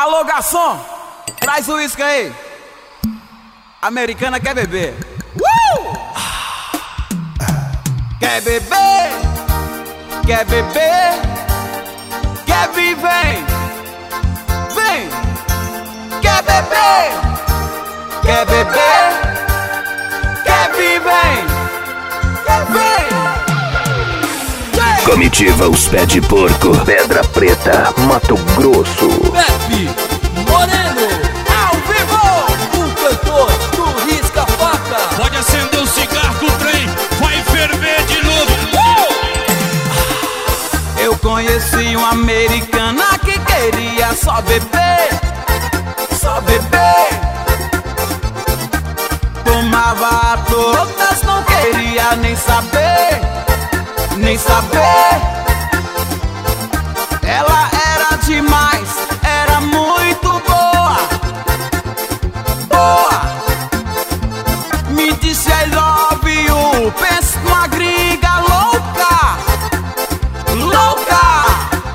Alô, garçom, traz o uísque aí. Americana quer beber. Quer beber, quer beber, quer vir, vem, vem. Quer beber, quer beber, quer vir, vem, vem. Comitiva Os Pé de Porco, Pedra Preta, Mato Grosso. Pepe Moreno, Ao vivo, o cantor do Risca Faca. Pode acender o cigarro que o trem vai ferver de novo. Eu conheci uma americana que queria só beber, só beber. Tomava todas, não queria nem saber, nem saber. Ela era demais, era muito boa, boa. Me disse I love you, pensa numa gringa louca, louca.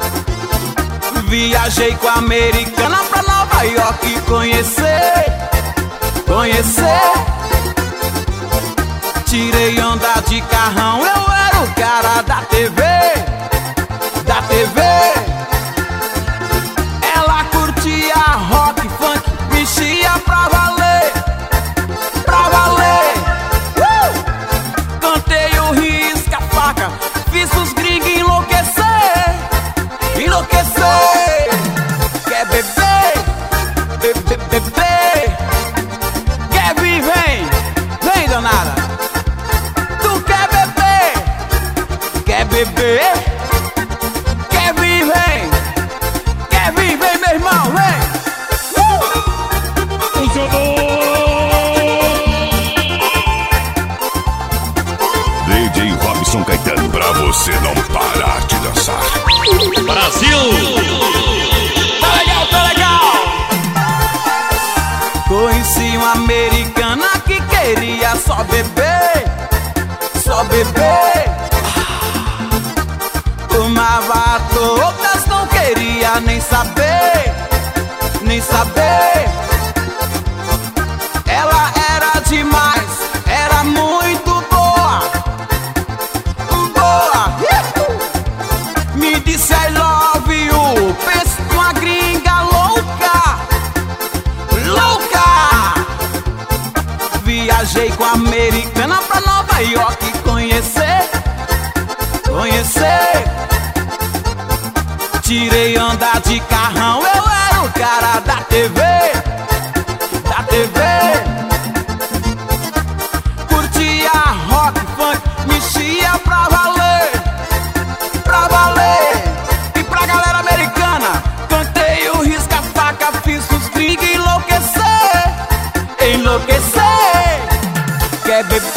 Viajei com a americana pra Nova York conhecer, conhecer. Tirei onda de carrão, eu era o cara da TV, da TV. Ela curtia rock, funk, mexia pra valer, pra valer. Cantei o Risca Faca, fiz os gringos enlouquecer, enlouquecer. Quer beber, beber, beber. Quer vir, vem, vem, danada. Beber, quer vir, vem, quer vir, vem, meu irmão, vem. DJ Robson Caetano, pra você não parar de dançar. Brasil! Tá legal, tá legal. Conheci uma americana que queria só beber, só beber. Tomava todas, não queria nem saber, nem saber. Ela era demais, era muito boa, boa. Me disse I love you, pensa numa gringa louca, louca. Viajei com a americana pra Nova York conhecer, conhecer. Tirei onda de carrão, eu era o cara da TV, da TV. Curtia rock, funk, mexia pra valer, pra valer. E pra galera americana, cantei o Risca Faca, fiz os gringos enlouquecer, enlouquecer. Quer beber?